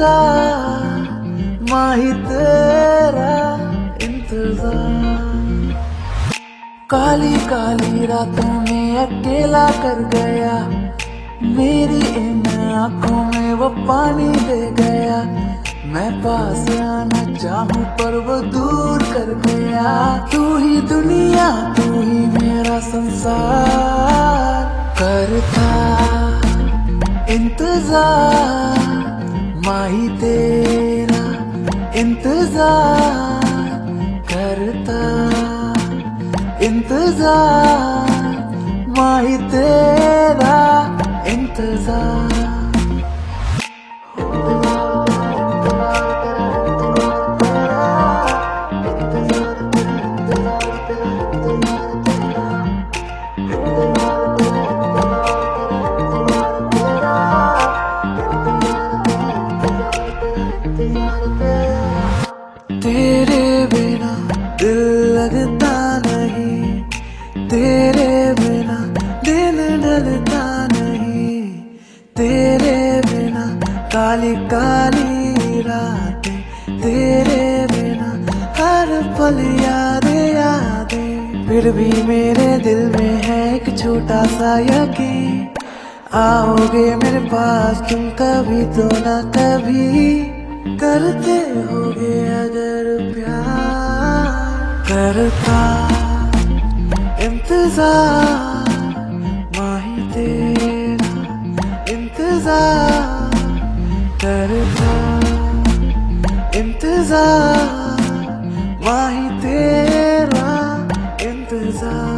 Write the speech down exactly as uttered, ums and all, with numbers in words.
इंतजार, माही तेरा इंतजार। काली काली रातों में अकेला कर गया, मेरी इन आंखों में वो पानी दे गया। मैं पास आना चाहूं पर वो दूर कर गया। तू ही दुनिया, तू ही मेरा संसार, करता इंतजार, माही तेरा इंतजार, करता इंतजार, माही तेरा इंतजार। तेरे बिना दिल लगता नहीं, तेरे बिना दिन ढलता नहीं, तेरे बिना काली काली रातें, तेरे बिना हर पल यादें यादें। फिर भी मेरे दिल में है एक छोटा सा यकीन, आओगे मेरे पास तुम कभी तो ना कभी। करते होगे अगर प्यार, करता इंतजार, माही तेरा इंतजार, करता इंतजार, माही तेरा इंतजार।